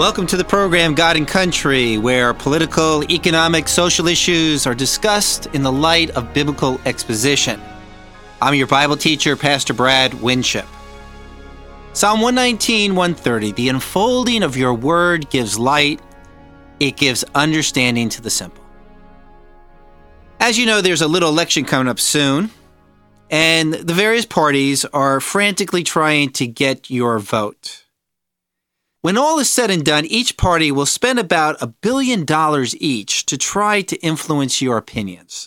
Welcome to the program God and Country, where political, economic, social issues are discussed in the light of biblical exposition. I'm your Bible teacher, Pastor Brad Winship. Psalm 119, 130, the unfolding of your word gives light, it gives understanding to the simple. As you know, there's a little election coming up soon, and the various parties are frantically trying to get your vote. When all is said and done, each party will spend about $1 billion each to try to influence your opinions.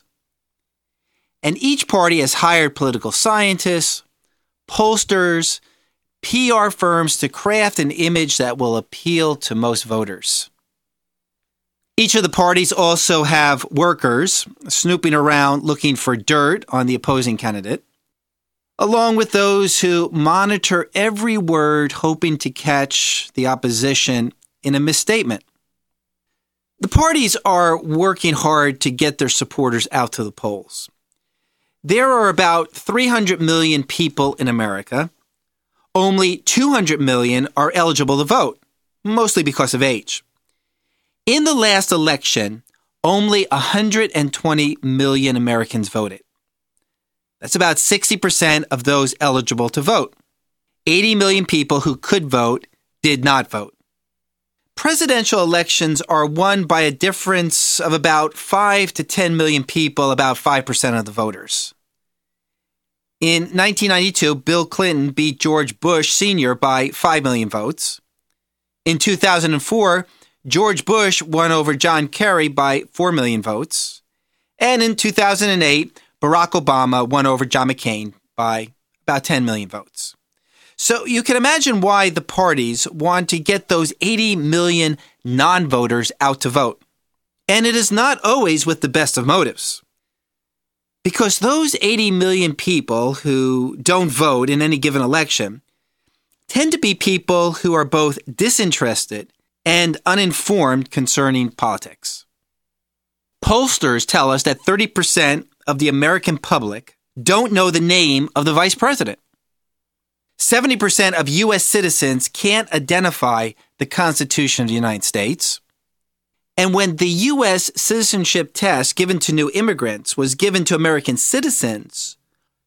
And each party has hired political scientists, pollsters, PR firms to craft an image that will appeal to most voters. Each of the parties also have workers snooping around looking for dirt on the opposing candidate, along with those who monitor every word hoping to catch the opposition in a misstatement. The parties are working hard to get their supporters out to the polls. There are about 300 million people in America. Only 200 million are eligible to vote, mostly because of age. In the last election, only 120 million Americans voted. That's about 60% of those eligible to vote. 80 million people who could vote did not vote. Presidential elections are won by a difference of about 5 to 10 million people, about 5% of the voters. In 1992, Bill Clinton beat George Bush Sr. by 5 million votes. In 2004, George Bush won over John Kerry by 4 million votes. And in 2008, Barack Obama won over John McCain by about 10 million votes. So you can imagine why the parties want to get those 80 million non-voters out to vote. And it is not always with the best of motives. Because those 80 million people who don't vote in any given election tend to be people who are both disinterested and uninformed concerning politics. Pollsters tell us that 30% of the American public don't know the name of the vice president. 70% of U.S. citizens can't identify the Constitution of the United States. And when the U.S. citizenship test given to new immigrants was given to American citizens,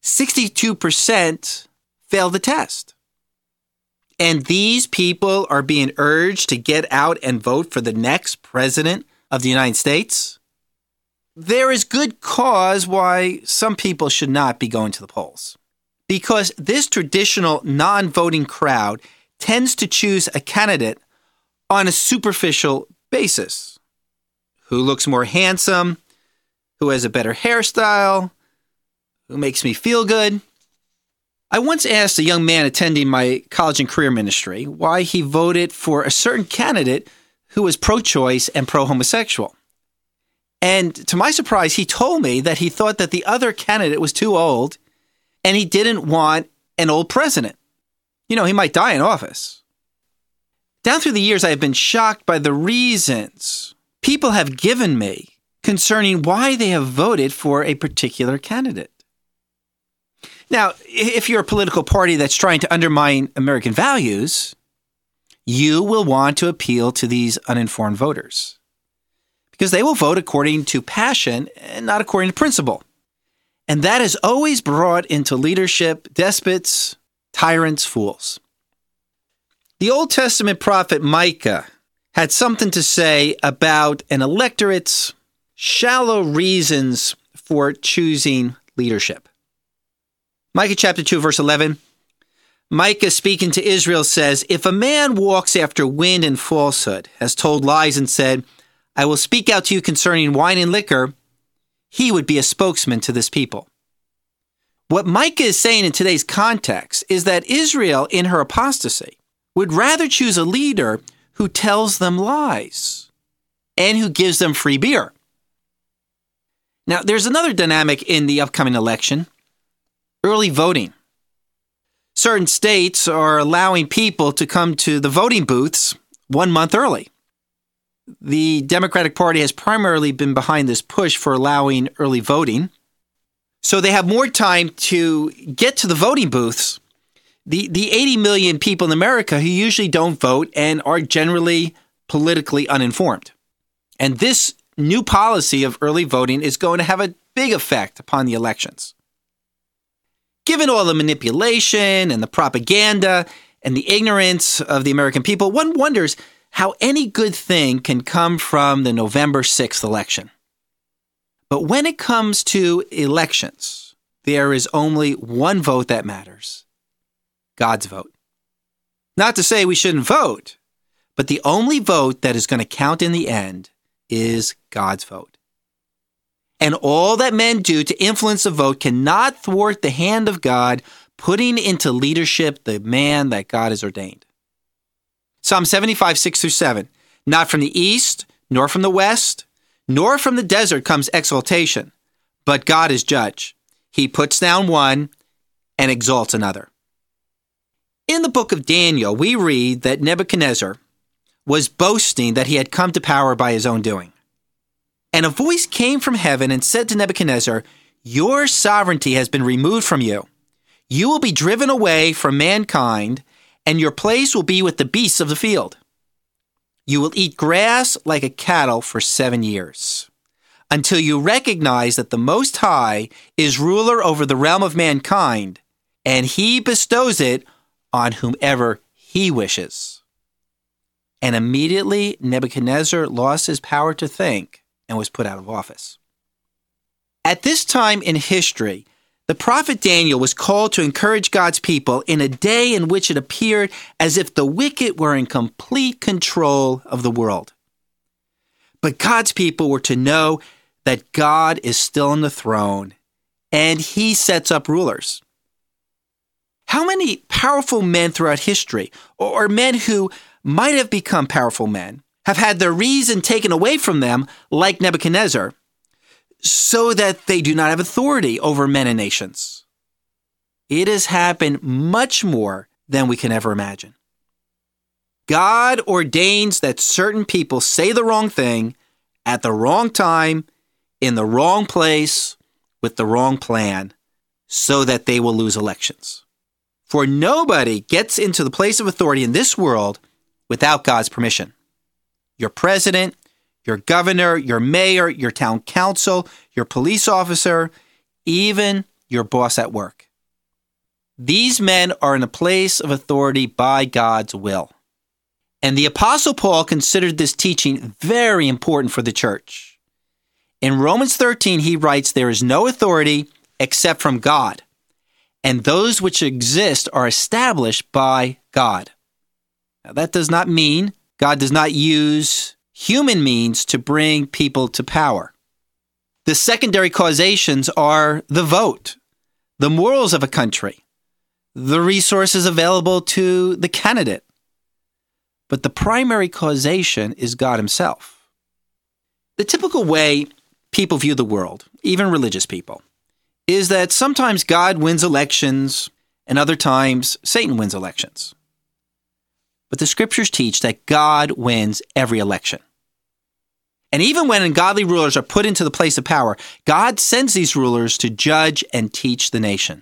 62% failed the test. And these people are being urged to get out and vote for the next president of the United States? There is good cause why some people should not be going to the polls. Because this traditional non-voting crowd tends to choose a candidate on a superficial basis. Who looks more handsome? Who has a better hairstyle? Who makes me feel good? I once asked a young man attending my college and career ministry why he voted for a certain candidate who was pro-choice and pro-homosexual. And to my surprise, he told me that he thought that the other candidate was too old and he didn't want an old president. You know, he might die in office. Down through the years, I have been shocked by the reasons people have given me concerning why they have voted for a particular candidate. Now, if you're a political party that's trying to undermine American values, you will want to appeal to these uninformed voters. Because they will vote according to passion and not according to principle. And that has always brought into leadership despots, tyrants, fools. The Old Testament prophet Micah had something to say about an electorate's shallow reasons for choosing leadership. Micah chapter 2, verse 11. Micah, speaking to Israel, says, "If a man walks after wind and falsehood, has told lies and said, 'I will speak out to you concerning wine and liquor,' he would be a spokesman to this people." What Micah is saying in today's context is that Israel, in her apostasy, would rather choose a leader who tells them lies and who gives them free beer. Now, there's another dynamic in the upcoming election: early voting. Certain states are allowing people to come to the voting booths 1 month early. The Democratic Party has primarily been behind this push for allowing early voting. So they have more time to get to the voting booths The 80 million people in America who usually don't vote and are generally politically uninformed. And this new policy of early voting is going to have a big effect upon the elections. Given all the manipulation and the propaganda and the ignorance of the American people, one wonders how any good thing can come from the November 6th election. But when it comes to elections, there is only one vote that matters: God's vote. Not to say we shouldn't vote, but the only vote that is going to count in the end is God's vote. And all that men do to influence the vote cannot thwart the hand of God putting into leadership the man that God has ordained. Psalm 75, 6-7. Not from the east, nor from the west, nor from the desert comes exaltation, but God is judge. He puts down one and exalts another. In the book of Daniel, we read that Nebuchadnezzar was boasting that he had come to power by his own doing. And a voice came from heaven and said to Nebuchadnezzar, "Your sovereignty has been removed from you. You will be driven away from mankind, and your place will be with the beasts of the field. You will eat grass like a cattle for 7 years, until you recognize that the Most High is ruler over the realm of mankind, and he bestows it on whomever he wishes." And immediately Nebuchadnezzar lost his power to think and was put out of office. At this time in history, the prophet Daniel was called to encourage God's people in a day in which it appeared as if the wicked were in complete control of the world. But God's people were to know that God is still on the throne and he sets up rulers. How many powerful men throughout history, or men who might have become powerful men, have had their reason taken away from them, like Nebuchadnezzar, so that they do not have authority over men and nations? It has happened much more than we can ever imagine. God ordains that certain people say the wrong thing at the wrong time, in the wrong place, with the wrong plan, so that they will lose elections. For nobody gets into the place of authority in this world without God's permission. Your president, your governor, your mayor, your town council, your police officer, even your boss at work. These men are in a place of authority by God's will. And the Apostle Paul considered this teaching very important for the church. In Romans 13, he writes, "There is no authority except from God, and those which exist are established by God." Now, that does not mean God does not use human means to bring people to power. The secondary causations are the vote, the morals of a country, the resources available to the candidate. But the primary causation is God himself. The typical way people view the world, even religious people, is that sometimes God wins elections and other times Satan wins elections. But the scriptures teach that God wins every election. And even when ungodly rulers are put into the place of power, God sends these rulers to judge and teach the nation.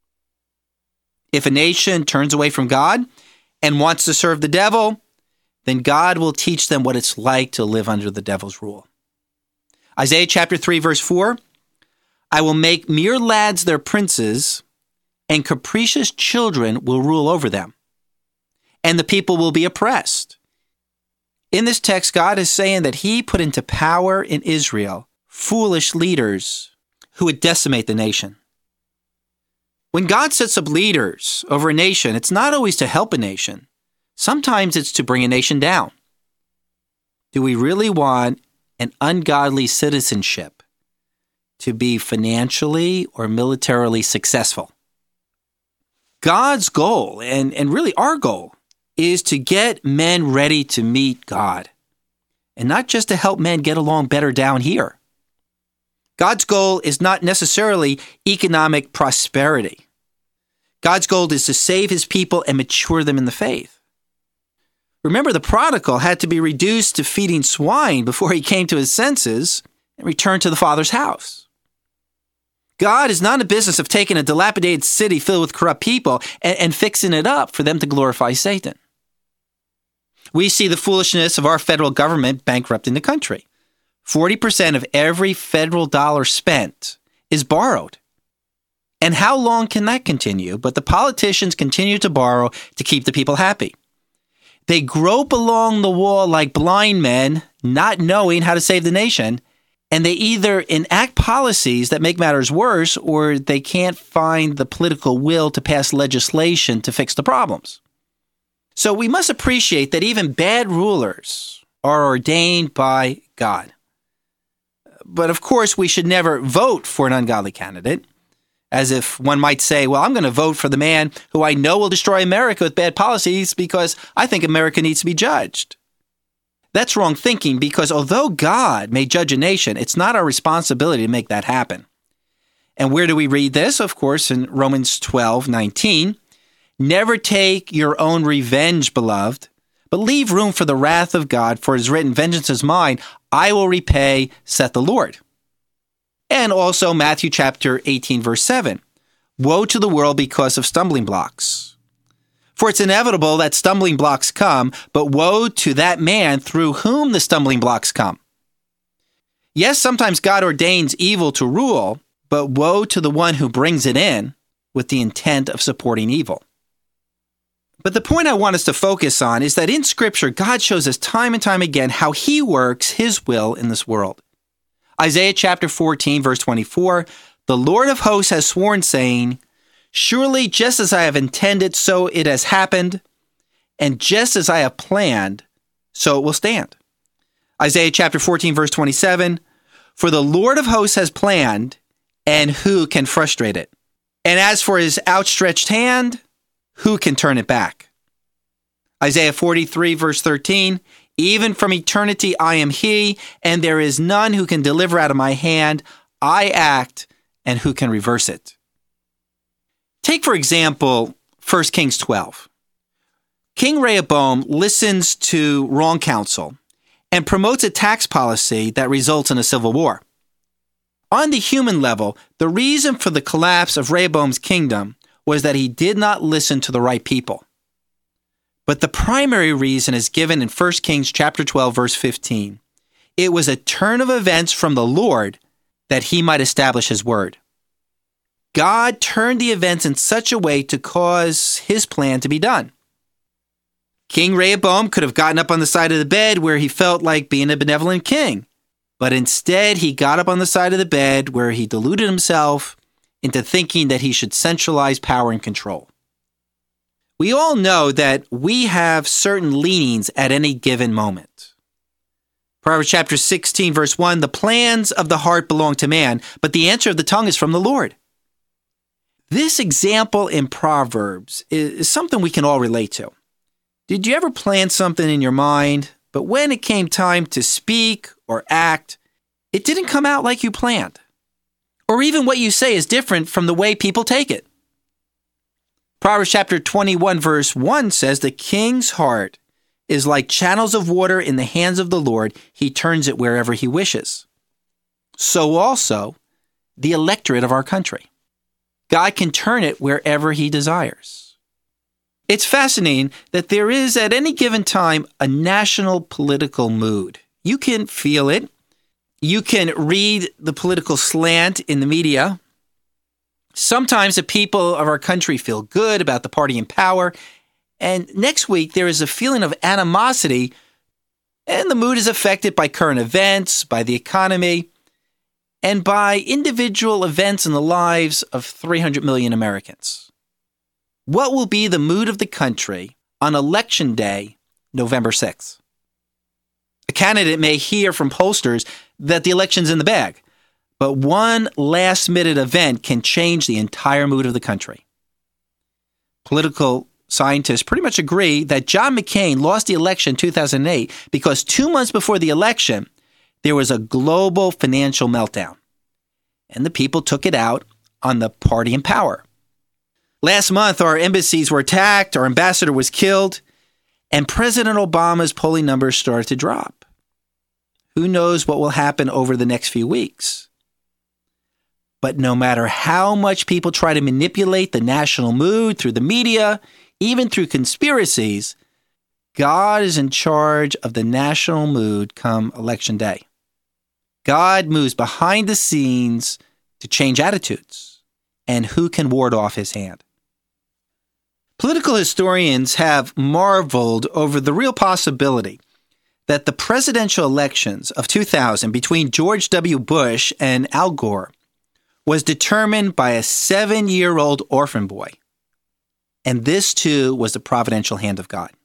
If a nation turns away from God and wants to serve the devil, then God will teach them what it's like to live under the devil's rule. Isaiah chapter 3, verse 4, "I will make mere lads their princes, and capricious children will rule over them, and the people will be oppressed." In this text, God is saying that he put into power in Israel foolish leaders who would decimate the nation. When God sets up leaders over a nation, it's not always to help a nation. Sometimes it's to bring a nation down. Do we really want an ungodly citizenship to be financially or militarily successful? God's goal, and really our goal, is to get men ready to meet God, and not just to help men get along better down here. God's goal is not necessarily economic prosperity. God's goal is to save his people and mature them in the faith. Remember, the prodigal had to be reduced to feeding swine before he came to his senses and returned to the Father's house. God is not in the business of taking a dilapidated city filled with corrupt people and fixing it up for them to glorify Satan. We see the foolishness of our federal government bankrupting the country. 40% of every federal dollar spent is borrowed. And how long can that continue? But the politicians continue to borrow to keep the people happy. They grope along the wall like blind men, not knowing how to save the nation, and they either enact policies that make matters worse, or they can't find the political will to pass legislation to fix the problems. So we must appreciate that even bad rulers are ordained by God. But of course, we should never vote for an ungodly candidate, as if one might say, well, I'm going to vote for the man who I know will destroy America with bad policies because I think America needs to be judged. That's wrong thinking, because although God may judge a nation, it's not our responsibility to make that happen. And where do we read this? Of course, in Romans 12:19. Never take your own revenge, beloved, but leave room for the wrath of God, for it is written, vengeance is mine, I will repay, saith the Lord. And also Matthew chapter 18, verse 7. Woe to the world because of stumbling blocks. For it's inevitable that stumbling blocks come, but woe to that man through whom the stumbling blocks come. Yes, sometimes God ordains evil to rule, but woe to the one who brings it in with the intent of supporting evil. But the point I want us to focus on is that in Scripture, God shows us time and time again how He works His will in this world. Isaiah chapter 14, verse 24, the Lord of hosts has sworn, saying, surely just as I have intended, so it has happened, and just as I have planned, so it will stand. Isaiah chapter 14, verse 27, for the Lord of hosts has planned, and who can frustrate it? And as for His outstretched hand, who can turn it back? Isaiah 43, verse 13, even from eternity I am He, and there is none who can deliver out of my hand. I act, and who can reverse it? Take, for example, 1 Kings 12. King Rehoboam listens to wrong counsel and promotes a tax policy that results in a civil war. On the human level, the reason for the collapse of Rehoboam's kingdom was that he did not listen to the right people. But the primary reason is given in 1 Kings chapter 12, verse 15. It was a turn of events from the Lord that He might establish His word. God turned the events in such a way to cause His plan to be done. King Rehoboam could have gotten up on the side of the bed where he felt like being a benevolent king, but instead he got up on the side of the bed where he deluded himself into thinking that he should centralize power and control. We all know that we have certain leanings at any given moment. Proverbs chapter 16, verse 1, the plans of the heart belong to man, but the answer of the tongue is from the Lord. This example in Proverbs is something we can all relate to. Did you ever plan something in your mind, but when it came time to speak or act, it didn't come out like you planned? Or even what you say is different from the way people take it. Proverbs chapter 21, verse 1 says, the king's heart is like channels of water in the hands of the Lord. He turns it wherever He wishes. So also, the electorate of our country. God can turn it wherever He desires. It's fascinating that there is at any given time a national political mood. You can feel it. You can read the political slant in the media. Sometimes the people of our country feel good about the party in power, and next week there is a feeling of animosity, and the mood is affected by current events, by the economy, and by individual events in the lives of 300 million Americans. What will be the mood of the country on Election Day, November 6th? A candidate may hear from pollsters that the election's in the bag, but one last-minute event can change the entire mood of the country. Political scientists pretty much agree that John McCain lost the election in 2008 because 2 months before the election, there was a global financial meltdown, and the people took it out on the party in power. Last month, our embassies were attacked, our ambassador was killed, and President Obama's polling numbers started to drop. Who knows what will happen over the next few weeks? But no matter how much people try to manipulate the national mood through the media, even through conspiracies, God is in charge of the national mood come election day. God moves behind the scenes to change attitudes. And who can ward off his hand? Political historians have marveled over the real possibility that the presidential elections of 2000 between George W. Bush and Al Gore was determined by a 7-year-old orphan boy. And this, too, was the providential hand of God.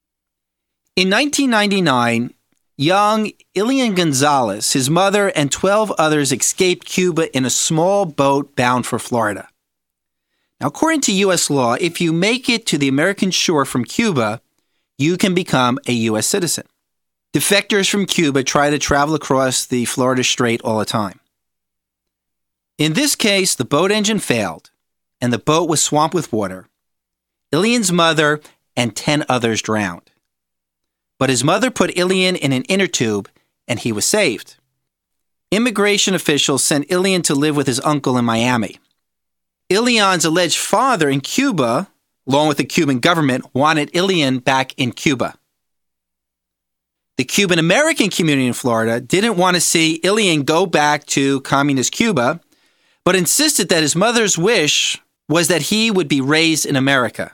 In 1999, young Elian Gonzalez, his mother, and 12 others escaped Cuba in a small boat bound for Florida. Now, according to U.S. law, if you make it to the American shore from Cuba, you can become a U.S. citizen. Defectors from Cuba try to travel across the Florida Strait all the time. In this case, the boat engine failed, and the boat was swamped with water. Elian's mother and 10 others drowned. But his mother put Elian in an inner tube, and he was saved. Immigration officials sent Elian to live with his uncle in Miami. Elian's alleged father in Cuba, along with the Cuban government, wanted Elian back in Cuba. The Cuban-American community in Florida didn't want to see Elian go back to communist Cuba, but insisted that his mother's wish was that he would be raised in America.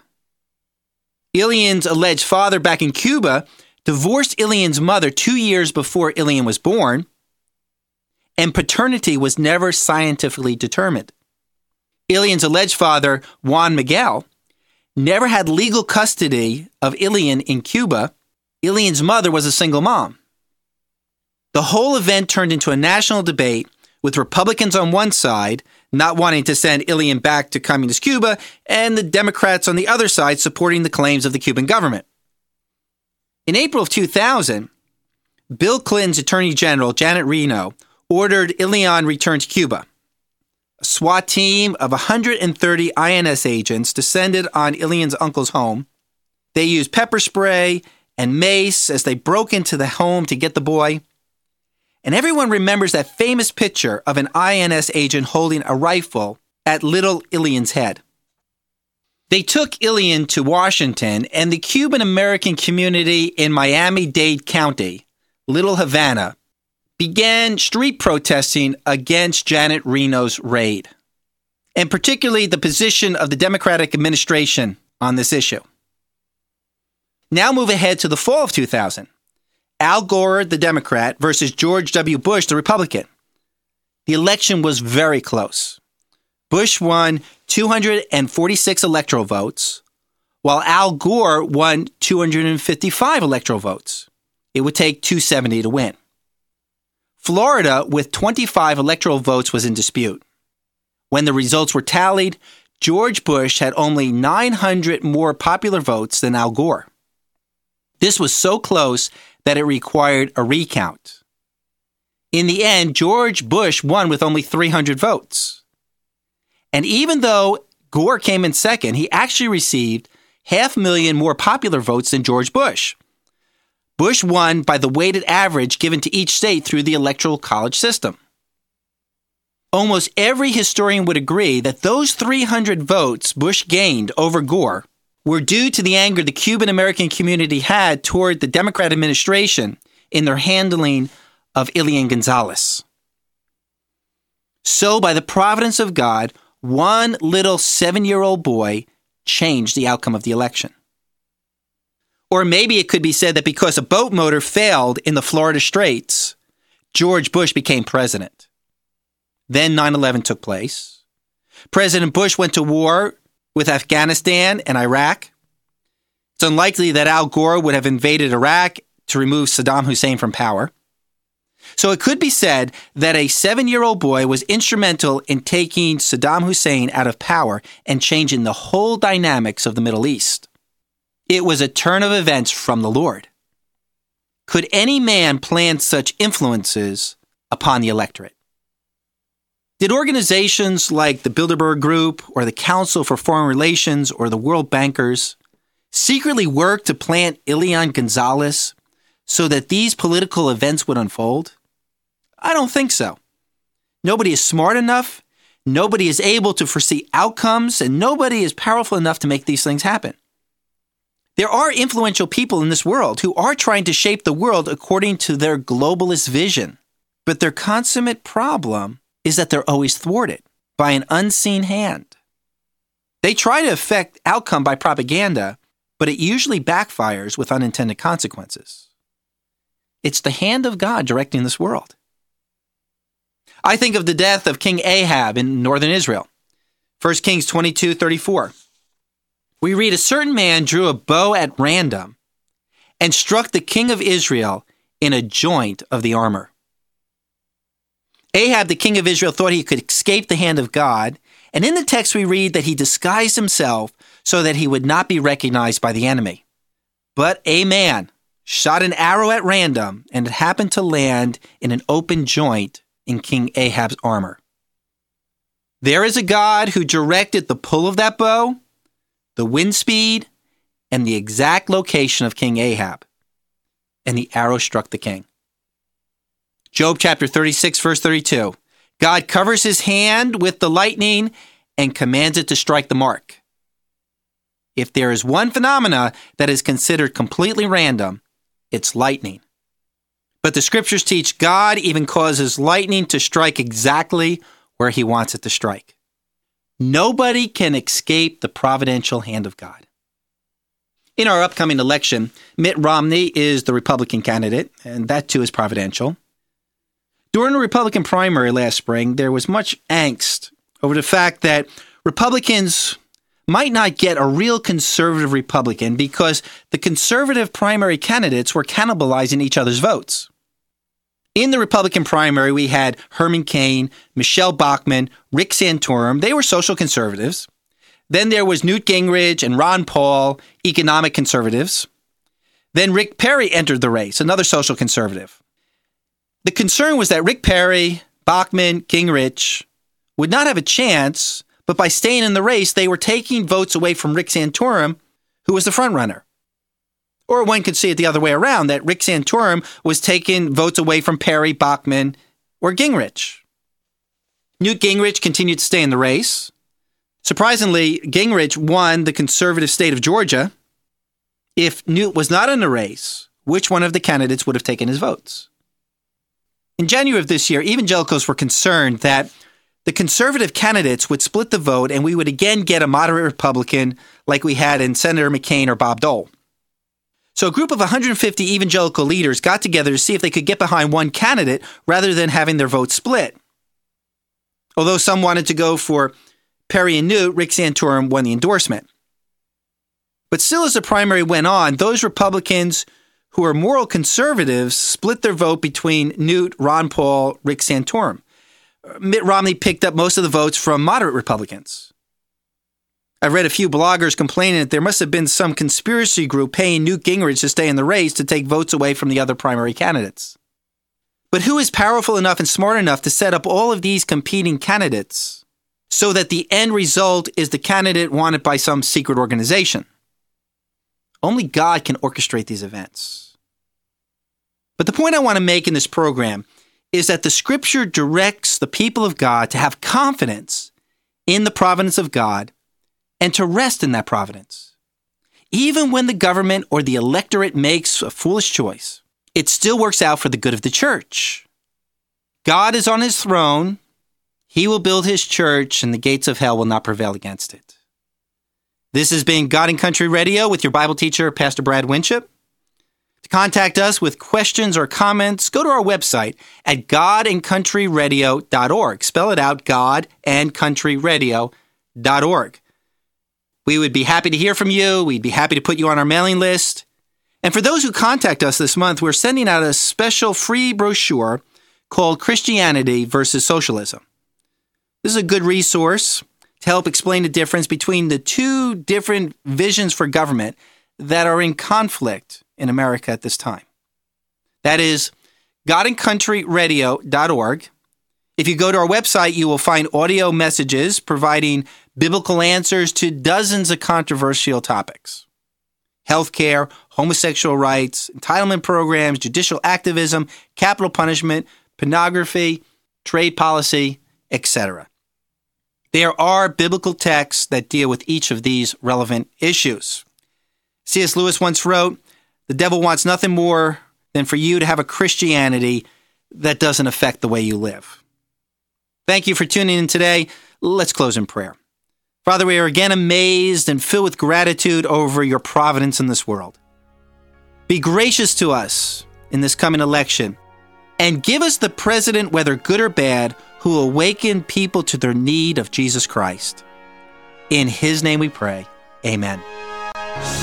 Elian's alleged father back in Cuba divorced Elian's mother 2 years before Elian was born, and paternity was never scientifically determined. Elian's alleged father, Juan Miguel, never had legal custody of Elian in Cuba. Elian's mother was a single mom. The whole event turned into a national debate, with Republicans on one side not wanting to send Elian back to communist Cuba, and the Democrats on the other side supporting the claims of the Cuban government. In April of 2000, Bill Clinton's Attorney General, Janet Reno, ordered Elian returned to Cuba. A SWAT team of 130 INS agents descended on Elian's uncle's home. They used pepper spray and mace as they broke into the home to get the boy. And everyone remembers that famous picture of an INS agent holding a rifle at little Elian's head. They took Elian to Washington, and the Cuban-American community in Miami-Dade County, Little Havana, began street protesting against Janet Reno's raid, and particularly the position of the Democratic administration on this issue. Now move ahead to the fall of 2000. Al Gore, the Democrat, versus George W. Bush, the Republican. The election was very close. Bush won 246 electoral votes, while Al Gore won 255 electoral votes. It would take 270 to win. Florida, with 25 electoral votes, was in dispute. When the results were tallied, George Bush had only 900 more popular votes than Al Gore. This was so close that it required a recount. In the end, George Bush won with only 300 votes. And even though Gore came in second, he actually received 500,000 more popular votes than George Bush. Bush won by the weighted average given to each state through the Electoral College system. Almost every historian would agree that those 300 votes Bush gained over Gore were due to the anger the Cuban-American community had toward the Democrat administration in their handling of Elian Gonzalez. So, by the providence of God, one little 7-year-old boy changed the outcome of the election. Or maybe it could be said that because a boat motor failed in the Florida Straits, George Bush became president. Then 9/11 took place. President Bush went to war with Afghanistan and Iraq. It's unlikely that Al Gore would have invaded Iraq to remove Saddam Hussein from power. So it could be said that a 7-year-old boy was instrumental in taking Saddam Hussein out of power and changing the whole dynamics of the Middle East. It was a turn of events from the Lord. Could any man plan such influences upon the electorate? Did organizations like the Bilderberg Group or the Council for Foreign Relations or the World Bankers secretly work to plant Elian Gonzalez so that these political events would unfold? I don't think so. Nobody is smart enough, Nobody is able to foresee outcomes, and nobody is powerful enough to make these things happen. There are influential people in this world who are trying to shape the world according to their globalist vision. But their consummate problem is that they're always thwarted by an unseen hand. They try to affect outcome by propaganda, but it usually backfires with unintended consequences. It's the hand of God directing this world. I think of the death of King Ahab in northern Israel. 1 Kings 22:34. We read, a certain man drew a bow at random and struck the king of Israel in a joint of the armor. Ahab, the king of Israel, thought he could escape the hand of God, and in the text we read that he disguised himself so that he would not be recognized by the enemy. But a man shot an arrow at random, and it happened to land in an open joint in King Ahab's armor. There is a God who directed the pull of that bow, the wind speed, and the exact location of King Ahab. And the arrow struck the king. Job chapter 36, verse 32. God covers his hand with the lightning and commands it to strike the mark. If there is one phenomena that is considered completely random, it's lightning. But the scriptures teach God even causes lightning to strike exactly where he wants it to strike. Nobody can escape the providential hand of God. In our upcoming election, Mitt Romney is the Republican candidate, and that too is providential. During the Republican primary last spring, there was much angst over the fact that Republicans might not get a real conservative Republican because the conservative primary candidates were cannibalizing each other's votes. In the Republican primary, we had Herman Cain, Michelle Bachmann, Rick Santorum. They were social conservatives. Then there was Newt Gingrich and Ron Paul, economic conservatives. Then Rick Perry entered the race, another social conservative. The concern was that Rick Perry, Bachmann, Gingrich would not have a chance, but by staying in the race, they were taking votes away from Rick Santorum, who was the frontrunner. Or one could see it the other way around, that Rick Santorum was taking votes away from Perry, Bachmann, or Gingrich. Newt Gingrich continued to stay in the race. Surprisingly, Gingrich won the conservative state of Georgia. If Newt was not in the race, which one of the candidates would have taken his votes? In January of this year, evangelicals were concerned that the conservative candidates would split the vote and we would again get a moderate Republican like we had in Senator McCain or Bob Dole. So a group of 150 evangelical leaders got together to see if they could get behind one candidate rather than having their votes split. Although some wanted to go for Perry and Newt, Rick Santorum won the endorsement. But still, as the primary went on, those Republicans who are moral conservatives split their vote between Newt, Ron Paul, Rick Santorum. Mitt Romney picked up most of the votes from moderate Republicans. I read a few bloggers complaining that there must have been some conspiracy group paying Newt Gingrich to stay in the race to take votes away from the other primary candidates. But who is powerful enough and smart enough to set up all of these competing candidates so that the end result is the candidate wanted by some secret organization? Only God can orchestrate these events. But the point I want to make in this program is that the scripture directs the people of God to have confidence in the providence of God and to rest in that providence. Even when the government or the electorate makes a foolish choice, it still works out for the good of the church. God is on his throne. He will build his church, and the gates of hell will not prevail against it. This has been God and Country Radio with your Bible teacher, Pastor Brad Winship. To contact us with questions or comments, go to our website at godandcountryradio.org. Spell it out, godandcountryradio.org. We would be happy to hear from you. We'd be happy to put you on our mailing list. And for those who contact us this month, we're sending out a special free brochure called Christianity versus Socialism. This is a good resource to help explain the difference between the two different visions for government that are in conflict in America at this time. That is godandcountryradio.org. If you go to our website, you will find audio messages providing biblical answers to dozens of controversial topics. Healthcare, homosexual rights, entitlement programs, judicial activism, capital punishment, pornography, trade policy, etc. There are biblical texts that deal with each of these relevant issues. C.S. Lewis once wrote, "The devil wants nothing more than for you to have a Christianity that doesn't affect the way you live." Thank you for tuning in today. Let's close in prayer. Father, we are again amazed and filled with gratitude over your providence in this world. Be gracious to us in this coming election and give us the president, whether good or bad, who will awaken people to their need of Jesus Christ. In his name we pray. Amen.